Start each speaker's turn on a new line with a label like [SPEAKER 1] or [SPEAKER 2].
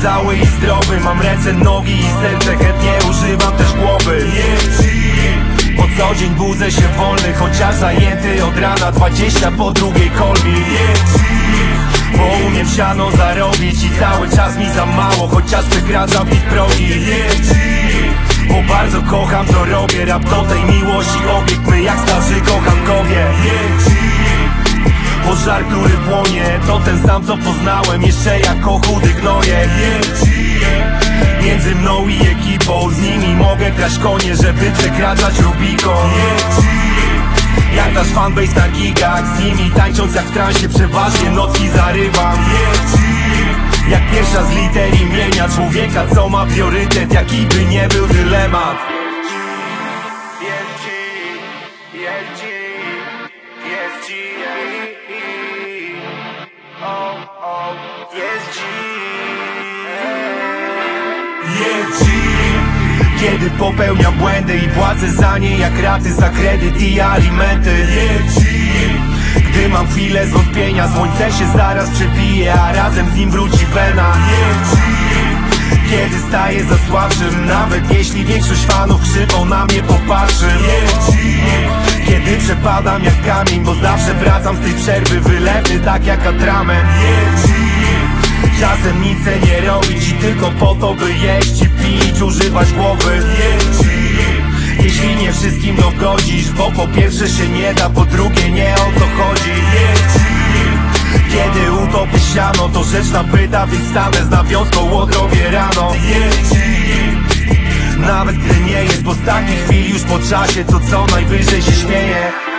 [SPEAKER 1] cały i zdrowy. Mam ręce, nogi i serce, chętnie używam też głowy. Po co dzień budzę się wolny, chociaż zajęty od rana 20 po drugiej kolbi. Bo umiem siano zarobić i cały czas mi za mało, chociaż przekraczam ich progi. Bo bardzo kocham co robię, rap do tej miłości obiekt my jak starzy kochankowie. Pożar, który płonie, to ten sam co poznałem jeszcze jako chudy gnojek. Między mną i ekipą, z nimi mogę kraść konie, żeby przekraczać Rubikon. Jak nasz fanbase na gigach, z nimi tańcząc jak w transie, przeważnie nocki zarywam. Jak pierwsza z liter imienia człowieka, co ma priorytet, jaki by nie był dylemat. Kiedy popełniam błędy i płacę za nie jak raty za kredyt i alimenty. Gdy mam chwilę zwątpienia, słońce się zaraz przebije, a razem z nim wróci wena. Kiedy staję za słabszym, nawet jeśli większość fanów krzywą na mnie popatrzy. Kiedy przepadam jak kamień, bo zawsze wracam z tej przerwy wylewny tak jak atrament. Czasem nic nie robić i tylko po to by jeść i pić, używać głowy. Jeśli nie wszystkim dogodzisz, bo po pierwsze się nie da, po drugie nie o to chodzi. Kiedy utopię siano, to rzecz nabyta, więc stanę z nawiązką, odrobię rano. Nawet gdy nie jest, bo z takich chwil już po czasie to co najwyżej się śmieje.